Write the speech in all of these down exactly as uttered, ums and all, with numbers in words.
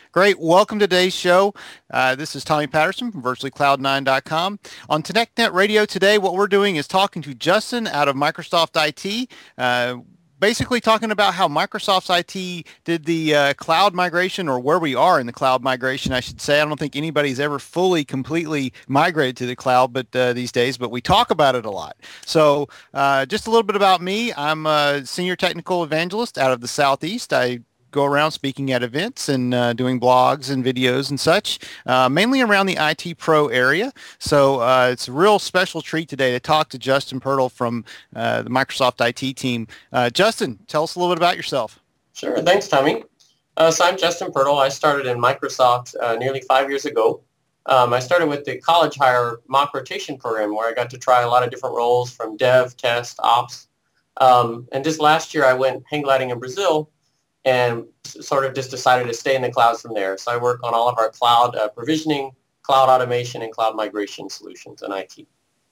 Great. Welcome to today's show. Uh, this is Tommy Patterson from virtually cloud nine dot com. On TonnectNet Radio today, what we're doing is talking to Justin out of Microsoft I T. Uh, basically talking about how Microsoft's I T did the uh, cloud migration, or where we are in the cloud migration, I should say. I don't think anybody's ever fully, completely migrated to the cloud but uh, these days, but we talk about it a lot. So uh, just a little bit about me. I'm a senior technical evangelist out of the Southeast. I go around speaking at events and uh, doing blogs and videos and such, uh, mainly around the I T Pro area. So uh, it's a real special treat today to talk to Justin Pirtle from uh, the Microsoft I T team. Uh, Justin, tell us a little bit about yourself. Sure. Thanks, Tommy. Uh, so I'm Justin Pirtle. I started in Microsoft uh, nearly five years ago. Um, I started with the college hire mock rotation program where I got to try a lot of different roles from dev, test, ops. Um, and just last year I went hang gliding in Brazil and sort of just decided to stay in the clouds from there. So I work on all of our cloud uh, provisioning, cloud automation, and cloud migration solutions in I T.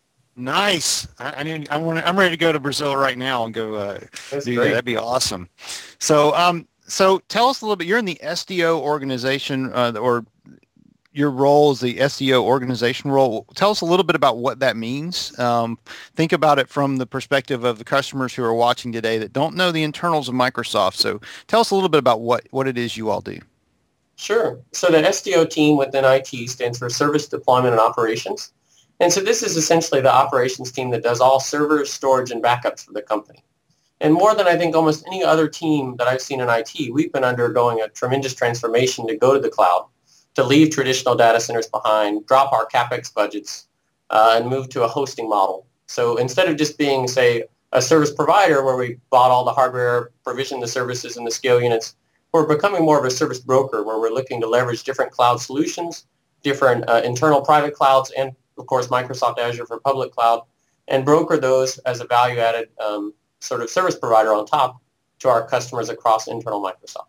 Nice. I, I need, I want I'm ready to go to Brazil right now and go uh, do that. That'd be awesome. So, um, so tell us a little bit. You're in the S D O organization, uh, or your role is the S D O organization role. Tell us a little bit about what that means. Um, think about it from the perspective of the customers who are watching today that don't know the internals of Microsoft. So tell us a little bit about what, what it is you all do. Sure. So the S D O team within I T stands for Service Deployment and Operations. And so this is essentially the operations team that does all servers, storage, and backups for the company. And more than I think almost any other team that I've seen in I T, we've been undergoing a tremendous transformation to go to the cloud, to leave traditional data centers behind, drop our CapEx budgets, uh, and move to a hosting model. So instead of just being, say, a service provider where we bought all the hardware, provisioned the services and the scale units, we're becoming more of a service broker where we're looking to leverage different cloud solutions, different uh, internal private clouds, and, of course, Microsoft Azure for public cloud, and broker those as a value-added um, sort of service provider on top to our customers across internal Microsoft.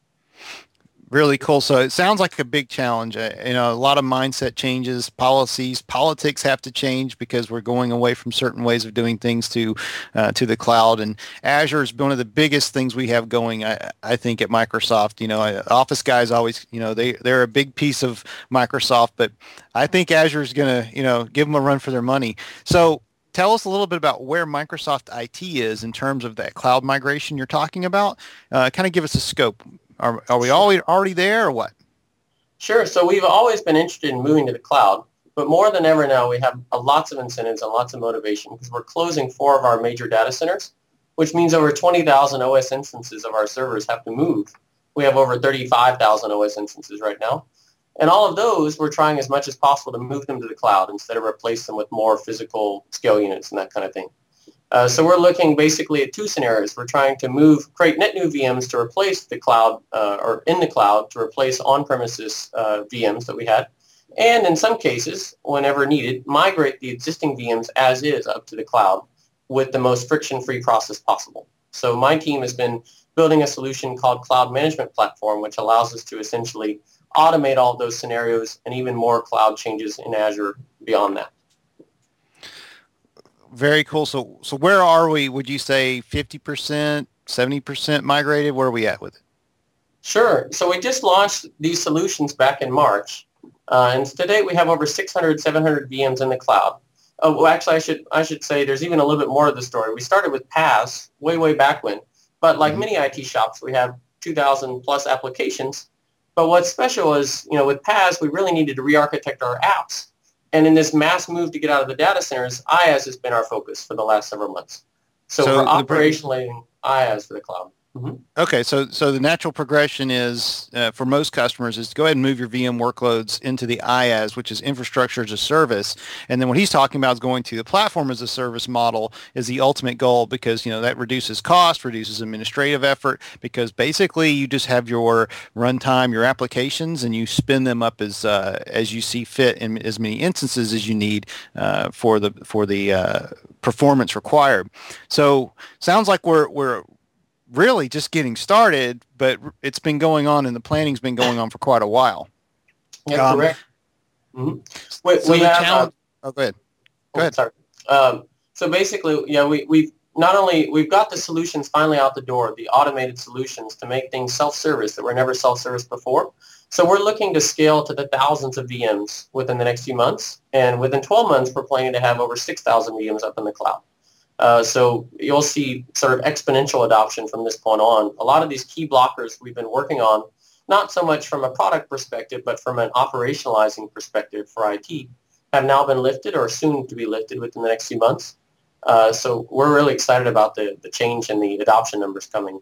Really cool. So it sounds like a big challenge. Uh, you know, a lot of mindset changes, policies, politics have to change because we're going away from certain ways of doing things to uh, to the cloud. And Azure is one of the biggest things we have going, I, I think, at Microsoft. You know, Office guys always, you know, they, they're a big piece of Microsoft, but I think Azure is going to, you know, give them a run for their money. So tell us a little bit about where Microsoft I T is in terms of that cloud migration you're talking about. Uh, kind of give us a scope. Are, are we already, already there or what? Sure. So we've always been interested in moving to the cloud, but more than ever now we have uh, lots of incentives and lots of motivation because we're closing four of our major data centers, which means over twenty thousand O S instances of our servers have to move. We have over thirty-five thousand O S instances right now. And all of those, we're trying as much as possible to move them to the cloud instead of replace them with more physical scale units and that kind of thing. Uh, so we're looking basically at two scenarios. We're trying to move, create net new V Ms to replace the cloud, uh, or in the cloud, to replace on-premises uh, V Ms that we had. And in some cases, whenever needed, migrate the existing V Ms as is up to the cloud with the most friction-free process possible. So my team has been building a solution called Cloud Management Platform, which allows us to essentially automate all of those scenarios and even more cloud changes in Azure beyond that. Very cool. So, so where are we? Would you say fifty percent, seventy percent migrated? Where are we at with it? Sure. So we just launched these solutions back in March, uh, and today we have over six hundred, seven hundred V Ms in the cloud. Oh, well, actually, I should I should say there's even a little bit more of the story. We started with P A S way, way back when, but like mm-hmm. many I T shops, we have two thousand plus applications. But what's special is, you know, with P A S, we really needed to re-architect our apps. And in this mass move to get out of the data centers, IaaS has been our focus for the last several months. So, so we're operationally IaaS for the cloud. Mm-hmm. Okay, so so the natural progression is uh, for most customers is to go ahead and move your V M workloads into the IaaS, which is infrastructure as a service, and then what he's talking about is going to the platform as a service model is the ultimate goal because you know that reduces cost, reduces administrative effort because basically you just have your runtime, your applications, and you spin them up as uh, as you see fit in as many instances as you need uh, for the for the uh, performance required. So sounds like we're we're really just getting started, but it's been going on and the planning's been going on for quite a while. Yeah, um, correct. Mm-hmm. We, so we have, challenge, uh, oh, go ahead. Go oh, ahead. Sorry. Um, so basically, yeah, we, we've not only we've got the solutions finally out the door, the automated solutions to make things self-service that were never self-service before. So we're looking to scale to the thousands of V Ms within the next few months. And within twelve months, we're planning to have over six thousand V Ms up in the cloud. Uh, so you'll see sort of exponential adoption from this point on. A lot of these key blockers we've been working on, not so much from a product perspective, but from an operationalizing perspective for I T, have now been lifted or soon to be lifted within the next few months. Uh, so we're really excited about the, the change and the adoption numbers coming.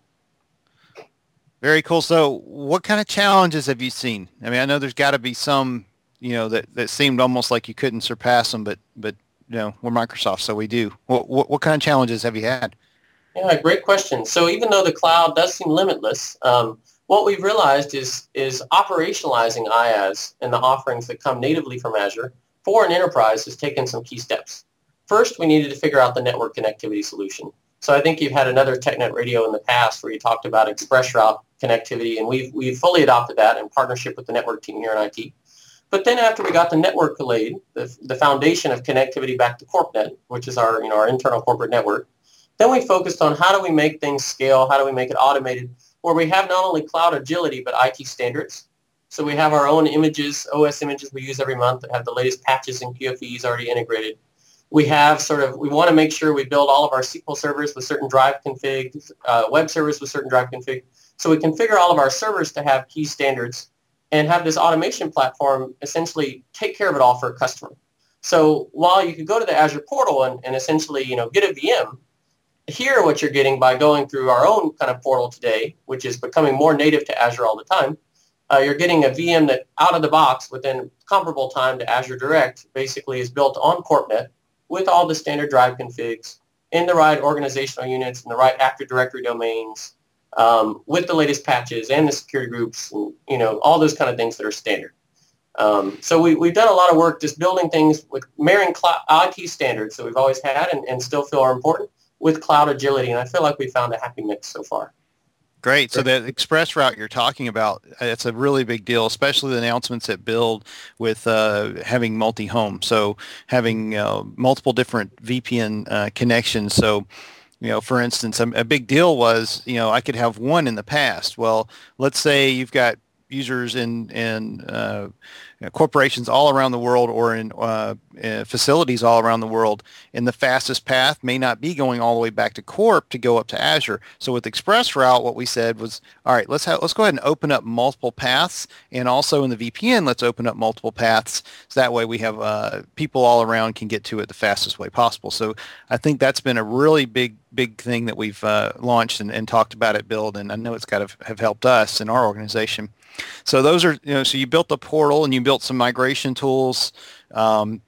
Very cool. So what kind of challenges have you seen? I mean, I know there's got to be some, you know, that, that seemed almost like you couldn't surpass them, but, but you know, we're Microsoft, so we do. What, what, what kind of challenges have you had? Yeah, great question. So even though the cloud does seem limitless, um, what we've realized is, is operationalizing IaaS and the offerings that come natively from Azure for an enterprise has taken some key steps. First, we needed to figure out the network connectivity solution. So I think you've had another TechNet Radio in the past where you talked about ExpressRoute connectivity, and we've, we've fully adopted that in partnership with the network team here in I T. But then after we got the network laid, the, the foundation of connectivity back to CorpNet, which is our, you know, our internal corporate network, then we focused on how do we make things scale, how do we make it automated, where we have not only cloud agility, but I T standards. So we have our own images, O S images we use every month that have the latest patches and Q F Es already integrated. We have sort of, we want to make sure we build all of our S Q L servers with certain drive config, uh, web servers with certain drive config. So we configure all of our servers to have key standards and have this automation platform essentially take care of it all for a customer. So while you could go to the Azure portal and, and essentially, you know, get a V M, here what you're getting by going through our own kind of portal today, which is becoming more native to Azure all the time, uh, you're getting a V M that out of the box within comparable time to Azure Direct basically is built on CorpNet with all the standard drive configs in the right organizational units and the right Active Directory domains, um, with the latest patches and the security groups, and, you know, all those kind of things that are standard. Um, so we, we've done a lot of work just building things with marrying cloud I T standards that we've always had and, and still feel are important with cloud agility, and I feel like we found a happy mix so far. Great. So the express route you're talking about, it's a really big deal, especially the announcements at Build with uh, having multi-home. So having uh, multiple different V P N uh, connections. So, you know, for instance, a, a big deal was, you know, I could have one in the past. Well, let's say you've got users in, in uh, you know, corporations all around the world or in uh, uh, facilities all around the world, and the fastest path may not be going all the way back to Corp to go up to Azure. So with ExpressRoute, what we said was, all right, let's have, let's go ahead and open up multiple paths, and also in the V P N, let's open up multiple paths, so that way we have uh, people all around can get to it the fastest way possible. So I think that's been a really big, big thing that we've uh, launched and, and talked about at Build, and I know it's got to have helped us in our organization. So those are, you know, so you built the portal and you built some migration tools. Um,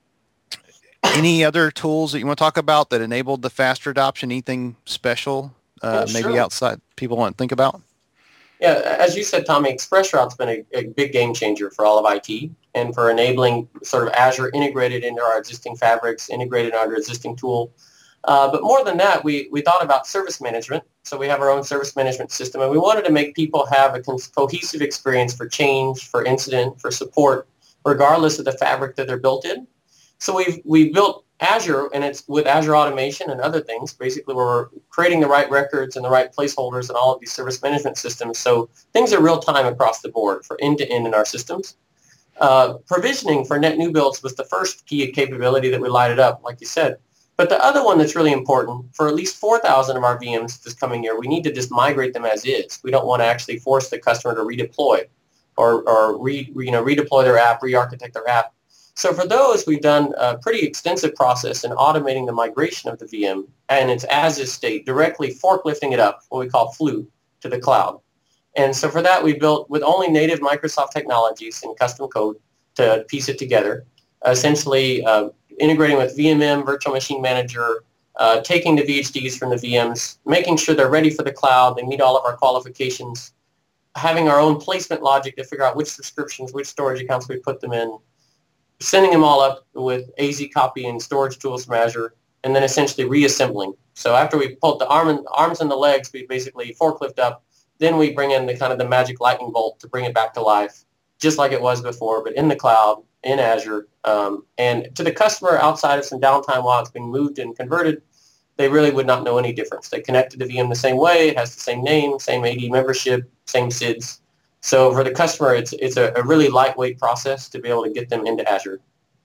any other tools that you want to talk about that enabled the faster adoption? Anything special, uh, Yeah, maybe sure. outside people want to think about? Yeah, as you said, Tommy, ExpressRoute's been a, a big game changer for all of I T and for enabling sort of Azure integrated into our existing fabrics, integrated under existing tool. Uh, but more than that, we, we thought about service management. So we have our own service management system, and we wanted to make people have a co- cohesive experience for change, for incident, for support, regardless of the fabric that they're built in. So we've we built Azure, and it's with Azure Automation and other things. Basically, we're creating the right records and the right placeholders in all of these service management systems. So things are real time across the board for end-to-end in our systems. Uh, provisioning for net new builds was the first key capability that we lighted up, like you said. But the other one that's really important, for at least four thousand of our V Ms this coming year, we need to just migrate them as is. We don't want to actually force the customer to redeploy or, or re, you know, redeploy their app, re-architect their app. So for those, we've done a pretty extensive process in automating the migration of the V M and its as-is state, directly forklifting it up, what we call F L U, to the cloud. And so for that, we built with only native Microsoft technologies and custom code to piece it together, essentially uh, integrating with V M M, Virtual Machine Manager, uh, taking the V H Ds from the V Ms, making sure they're ready for the cloud, they meet all of our qualifications, having our own placement logic to figure out which subscriptions, which storage accounts we put them in, sending them all up with A Z copy and storage tools from Azure, and then essentially reassembling. So after we pulled the arm and, arms and the legs, we basically forklift up, then we bring in the kind of the magic lightning bolt to bring it back to life, just like it was before, but in the cloud, in Azure. Um, and to the customer, outside of some downtime while it's being moved and converted, they really would not know any difference. They connect to the V M the same way. It has the same name, same A D membership, same S I Ds. So for the customer, it's it's a, a really lightweight process to be able to get them into Azure.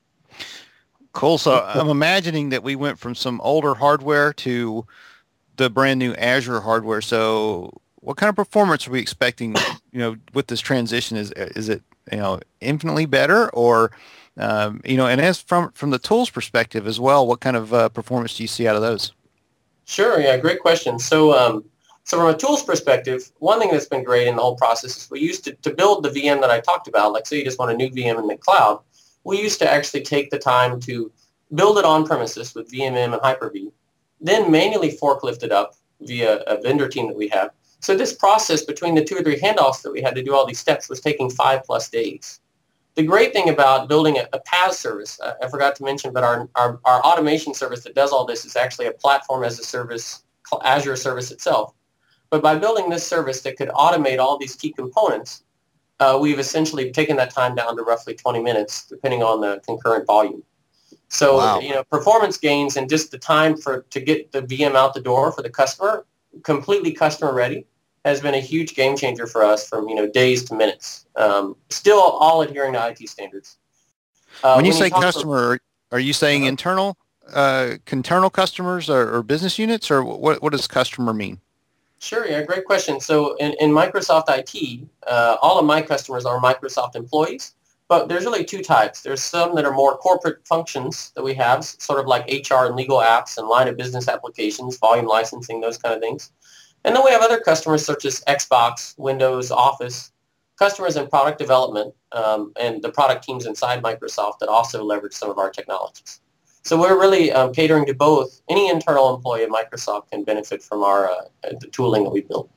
Cool. So I'm imagining that we went from some older hardware to the brand new Azure hardware. So what kind of performance are we expecting, you know, with this transition? Is is it, you know, infinitely better, or, um, you know, and as from from the tools perspective as well, what kind of uh, performance do you see out of those? Sure. Yeah. Great question. So, um, so from a tools perspective, one thing that's been great in the whole process is we used to, to build the V M that I talked about, like say you just want a new V M in the cloud, we used to actually take the time to build it on premises with V M M and Hyper-V, then manually forklift it up via a vendor team that we have. So this process between the two or three handoffs that we had to do all these steps was taking five plus days. The great thing about building a, a PaaS service, uh, I forgot to mention, but our, our, our automation service that does all this is actually a platform as a service, Azure service itself. But by building this service that could automate all these key components, uh, we've essentially taken that time down to roughly twenty minutes, depending on the concurrent volume. So, Wow. you know, performance gains and just the time for to get the V M out the door for the customer, completely customer ready, has been a huge game changer for us from, you know, days to minutes. Um, still all adhering to I T standards. Uh, when you when say you customer, for, are you saying uh, internal, uh, internal customers or, or business units, or what, what does customer mean? Sure, yeah, great question. So in, in Microsoft I T, uh, all of my customers are Microsoft employees, but there's really two types. There's some that are more corporate functions that we have, sort of like H R and legal apps and line of business applications, volume licensing, those kind of things. And then we have other customers such as Xbox, Windows, Office, customers in product development, um, and the product teams inside Microsoft that also leverage some of our technologies. So we're really um, catering to both. Any internal employee at Microsoft can benefit from our uh, the tooling that we built.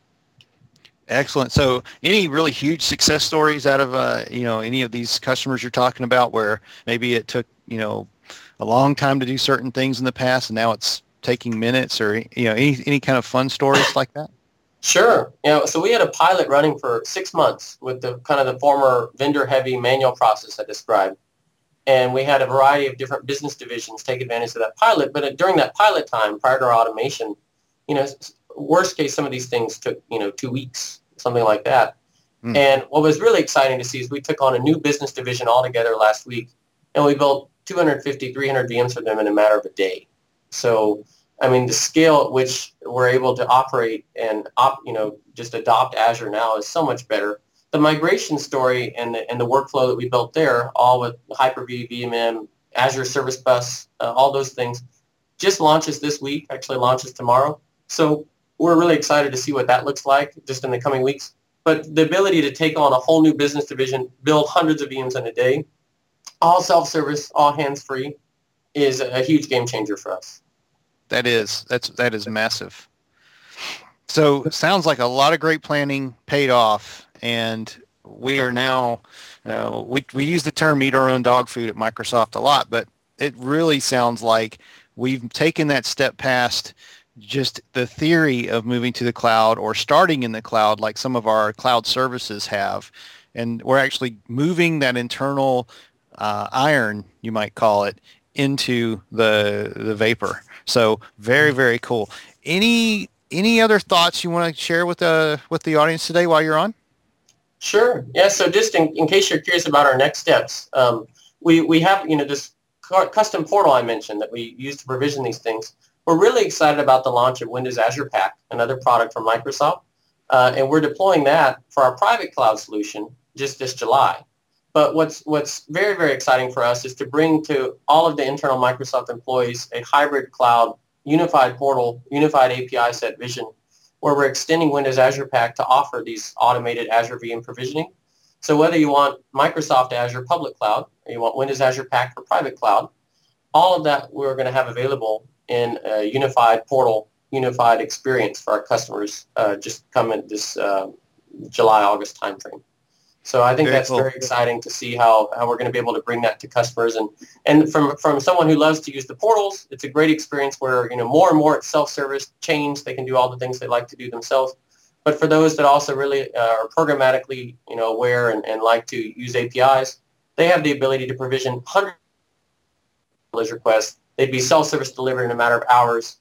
Excellent. So any really huge success stories out of, uh, you know, any of these customers you're talking about where maybe it took, you know, a long time to do certain things in the past and now it's taking minutes, or, you know, any, any kind of fun stories like that? Sure. You know, so we had a pilot running for six months with the kind of the former vendor-heavy manual process I described. And we had a variety of different business divisions take advantage of that pilot. But during that pilot time, prior to our automation, you know, worst case, some of these things took, you know, two weeks, something like that. Mm. And what was really exciting to see is we took on a new business division altogether last week, and we built two hundred fifty, three hundred V Ms for them in a matter of a day. So, I mean, the scale at which we're able to operate and, op, you know, just adopt Azure now is so much better. The migration story and the, and the workflow that we built there, all with Hyper-V, V M M, Azure Service Bus, uh, all those things, just launches this week, actually launches tomorrow. So we're really excited to see what that looks like just in the coming weeks. But the ability to take on a whole new business division, build hundreds of V Ms in a day, all self-service, all hands-free, is a huge game changer for us. That is, that's, that is massive. So it sounds like a lot of great planning paid off, and we are now, you know, we, we use the term eat our own dog food at Microsoft a lot, but it really sounds like we've taken that step past just the theory of moving to the cloud or starting in the cloud like some of our cloud services have, and we're actually moving that internal uh, iron, you might call it, into the the vapor. So very, very cool. Any any other thoughts you want to share with the with the audience today while you're on? Sure. Yeah. So just in, in case you're curious about our next steps, um, we we have you know this custom portal I mentioned that we use to provision these things. We're really excited about the launch of Windows Azure Pack, another product from Microsoft, uh, and we're deploying that for our private cloud solution just this July. But what's what's very, very exciting for us is to bring to all of the internal Microsoft employees a hybrid cloud, unified portal, unified A P I set vision, where we're extending Windows Azure Pack to offer these automated Azure V M provisioning. So whether you want Microsoft Azure public cloud or you want Windows Azure Pack for private cloud, all of that we're going to have available in a unified portal, unified experience for our customers uh, just coming this uh, July, August timeframe. So I think very that's cool. Very exciting to see how, how we're going to be able to bring that to customers. And, and from, from someone who loves to use the portals, it's a great experience where, you know, more and more it's self-service, change, they can do all the things they like to do themselves. But for those that also really uh, are programmatically, you know, aware and, and like to use A P Is, they have the ability to provision hundreds of requests. They'd be self-service delivered in a matter of hours.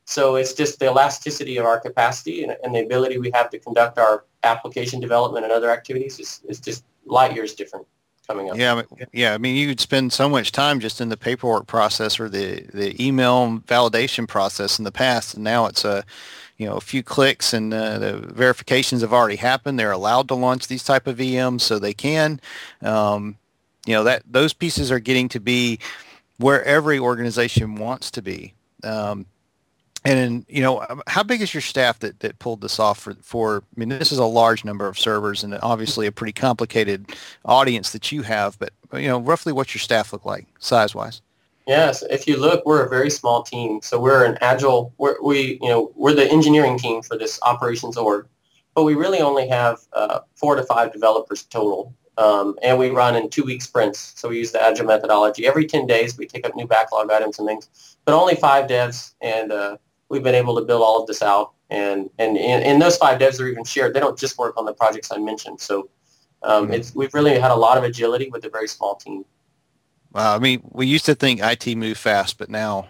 So it's just the elasticity of our capacity and, and the ability we have to conduct our application development and other activities is, is just light years different coming up. Yeah, I mean- yeah. I mean, you could spend so much time just in the paperwork process or the the email validation process in the past, and now it's a you know a few clicks and uh, the verifications have already happened. They're allowed to launch these type of V Ms, so they can. Um, you know that those pieces are getting to be where every organization wants to be. Um, and then, you know, um, how big is your staff that, that pulled this off for, for, I mean, this is a large number of servers and obviously a pretty complicated audience that you have, but, you know, roughly what's your staff look like size-wise? Yes, if you look, we're a very small team. So we're an agile, we're, we, you know, we're the engineering team for this operations org, but we really only have uh, four to five developers total. Um, and we run in two-week sprints. So we use the agile methodology. Every ten days, we take up new backlog items and things, but only five devs, and uh, we've been able to build all of this out. And, and, and, and those five devs are even shared. They don't just work on the projects I mentioned. So um, Mm-hmm. it's, we've really had a lot of agility with a very small team. Wow. I mean, we used to think I T moved fast, but now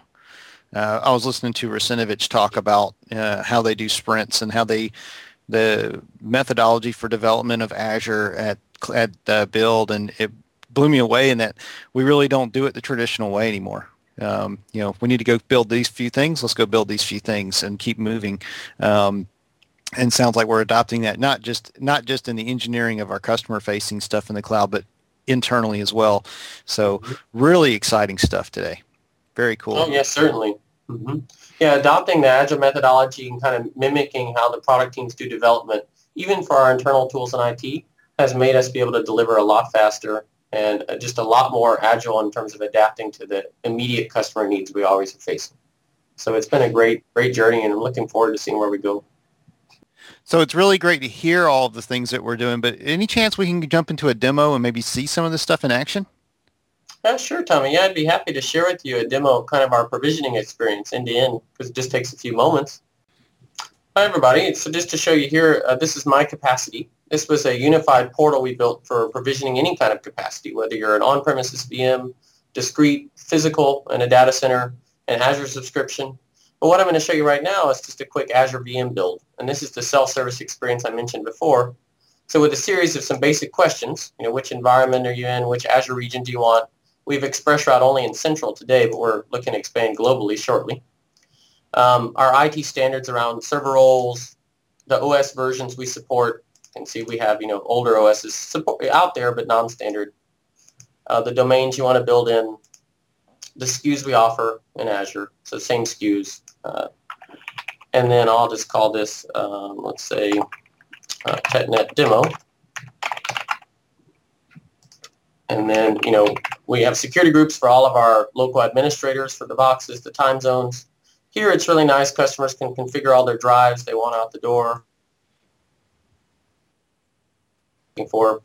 uh, I was listening to Rasinovich talk about uh, how they do sprints and how they, the methodology for development of Azure at, at uh, Build, and it blew me away in that we really don't do it the traditional way anymore. Um, you know, we need to go build these few things. Let's go build these few things and keep moving. Um, and sounds like we're adopting that not just not just in the engineering of our customer facing stuff in the cloud, but internally as well. So really exciting stuff today. Very cool. Oh, yes, certainly. Mm-hmm. Yeah, adopting the Agile methodology and kind of mimicking how the product teams do development, even for our internal tools in I T, has made us be able to deliver a lot faster and just a lot more agile in terms of adapting to the immediate customer needs we always are facing. So it's been a great, great journey, and I'm looking forward to seeing where we go. So it's really great to hear all of the things that we're doing, but any chance we can jump into a demo and maybe see some of this stuff in action? Yeah, sure, Tommy. Yeah, I'd be happy to share with you a demo of kind of our provisioning experience end to end, because it just takes a few moments. Hi, everybody. So just to show you here, uh, this is my capacity. This was a unified portal we built for provisioning any kind of capacity, whether you're an on-premises V M, discrete, physical, in a data center, an Azure subscription. But what I'm going to show you right now is just a quick Azure V M build. And this is the self-service experience I mentioned before. So with a series of some basic questions, you know, which environment are you in? Which Azure region do you want? We've ExpressRoute only in Central today, but we're looking to expand globally shortly. Um, our I T standards around server roles, the O S versions we support. You can see we have, you know, older O Ss support, out there, but non-standard. Uh, the domains you want to build in, the S K Us we offer in Azure, so same S K Us. Uh, and then I'll just call this, um, let's say, uh, TechNet demo. And then, you know, we have security groups for all of our local administrators for the boxes, the time zones. Here it's really nice. Customers can configure all their drives they want out the door. For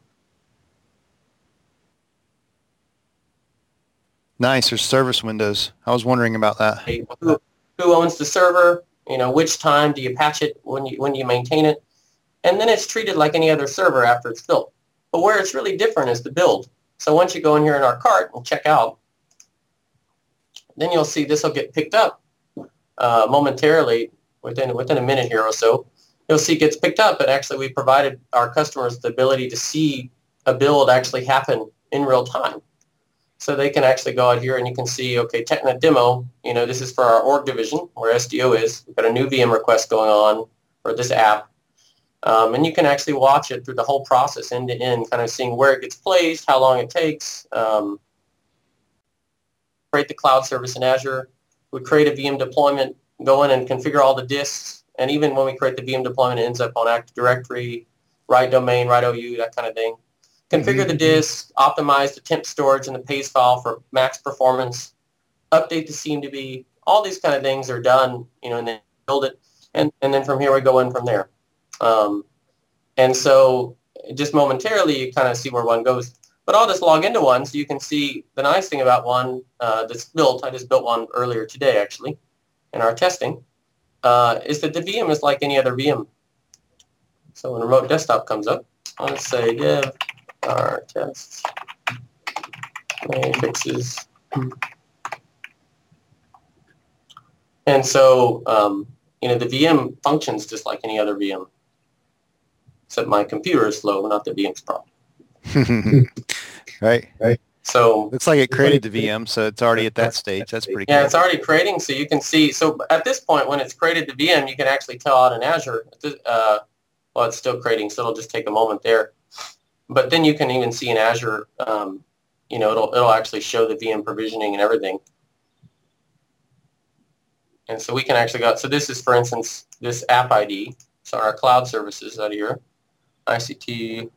Nice. There's service windows. I was wondering about that. Who, who owns the server? You know, which time do you patch it? When you when do you maintain it? And then it's treated like any other server after it's built. But where it's really different is the build. So once you go in here in our cart and check out, then you'll see this will get picked up uh, momentarily within within a minute here or so. You'll see it gets picked up, but actually we provided our customers the ability to see a build actually happen in real time. So they can actually go out here and you can see, okay, TechNet demo, you know, this is for our org division where S D O is. We've got a new V M request going on for this app. Um, and you can actually watch it through the whole process end to end, kind of seeing where it gets placed, how long it takes. Um, create the cloud service in Azure. We create a V M deployment, go in and configure all the disks. And even when we create the V M deployment, it ends up on Active Directory, write domain, write O U, that kind of thing. Configure mm-hmm. the disk, optimize the temp storage and the paste file for max performance, update the seam to be, all these kind of things are done, you know, and then build it. And, and then from here we go in from there. Um, and so just momentarily you kind of see where one goes. But I'll just log into one so you can see the nice thing about one uh, that's built. I just built one earlier today, actually, in our testing, uh, is that the V M is like any other V M. So when remote desktop comes up, let's say dev our tests main fixes. And so, um, you know, the V M functions just like any other V M, except my computer is slow, not the V M's problem. Right. Right. So looks like it created the V M, so it's already at that stage. That's pretty cool. Yeah, it's already creating, so you can see. So at this point, when it's created the V M, you can actually tell out in Azure. Uh, well, it's still creating, so it'll just take a moment there. But then you can even see in Azure, um, you know, it'll it'll actually show the V M provisioning and everything. And so we can actually go. So this is, for instance, this app I D. So our cloud services out here, I C T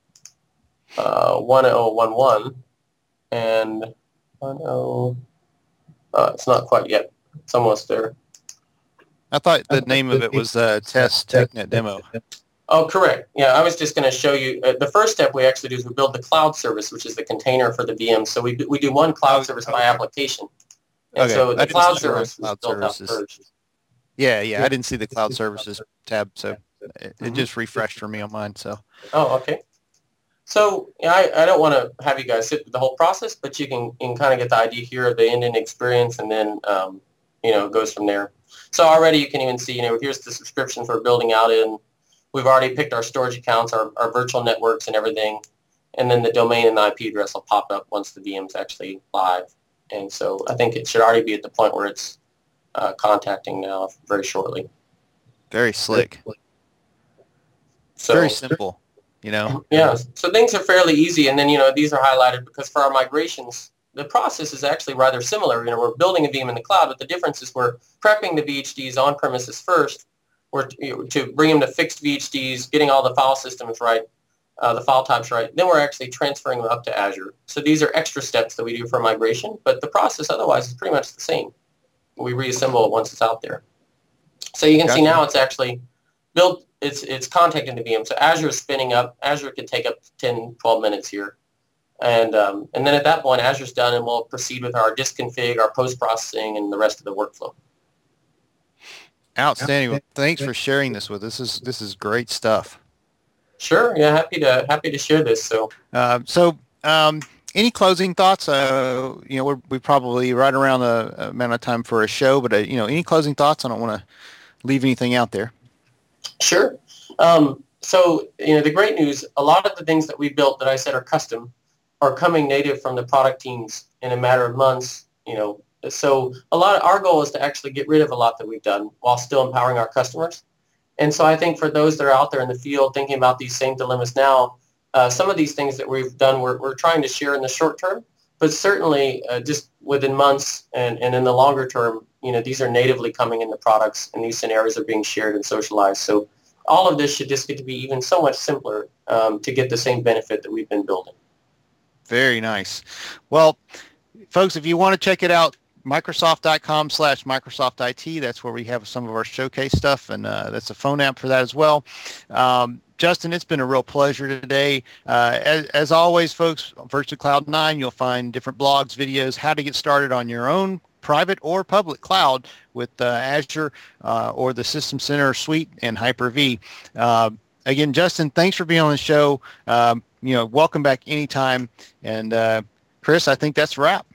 uh, one oh one one and one oh. Uh, it's not quite yet. It's almost there. I thought the name of it was uh, Test TechNet Demo. Oh, correct. Yeah, I was just going to show you. Uh, the first step we actually do is we build the cloud service, which is the container for the V M. So we do, we do one cloud oh, service okay. by application. And okay. so the cloud service is built services. out first. Yeah, yeah, I didn't see the cloud services tab, so it, it just refreshed for me on mine. So. Oh, okay. So yeah, I, I don't want to have you guys sit through the whole process, but you can, you can kind of get the idea here of the end-to-end experience, and then um, you know, it goes from there. So already you can even see, you know, here's the subscriptions we're building out in. We've already picked our storage accounts, our, our virtual networks and everything, and then the domain and the I P address will pop up once the V M's actually live. And so I think it should already be at the point where it's uh, contacting now very shortly. Very slick. So, very simple. You know? Yeah, so things are fairly easy, and then, you know, these are highlighted because for our migrations, the process is actually rather similar. You know, we're building a V M in the cloud, but the difference is we're prepping the V H Ds on premises first. We're you know, to bring them to fixed V H Ds, getting all the file systems right, uh, the file types right. Then we're actually transferring them up to Azure. So these are extra steps that we do for migration, but the process otherwise is pretty much the same. We reassemble it once it's out there. So you can gotcha. see now it's actually built. It's it's contacting the V M. So Azure is spinning up. Azure could take up ten, twelve minutes here. And um, and then at that point, Azure's done, and we'll proceed with our disk config, our post-processing, and the rest of the workflow. Outstanding. Well, thanks for sharing this with us. This is this is great stuff. Sure. Yeah, happy to happy to share this. So, uh, so um, any closing thoughts? Uh, you know, we're we probably right around the amount of time for a show, but uh, you know, any closing thoughts? I don't want to leave anything out there. Sure. Um, so, you know, the great news, a lot of the things that we built that I said are custom are coming native from the product teams in a matter of months, you know. So a lot of our goal is to actually get rid of a lot that we've done while still empowering our customers. And so I think for those that are out there in the field thinking about these same dilemmas now, uh, some of these things that we've done, we're, we're trying to share in the short term, but certainly uh, just within months and, and in the longer term, you know, these are natively coming in the products, and these scenarios are being shared and socialized. So all of this should just get to be even so much simpler um, to get the same benefit that we've been building. Very nice. Well, folks, if you want to check it out, Microsoft.com slash Microsoft IT. That's where we have some of our showcase stuff, and uh, that's a phone app for that as well. Um, Justin, it's been a real pleasure today. Uh, as, as always, folks, on Virtually Cloud nine, you'll find different blogs, videos, how to get started on your own private or public cloud with uh, Azure uh, or the System Center Suite and Hyper-V. Uh, again, Justin, thanks for being on the show. Um, you know, welcome back anytime. And uh, Chris, I think that's a wrap.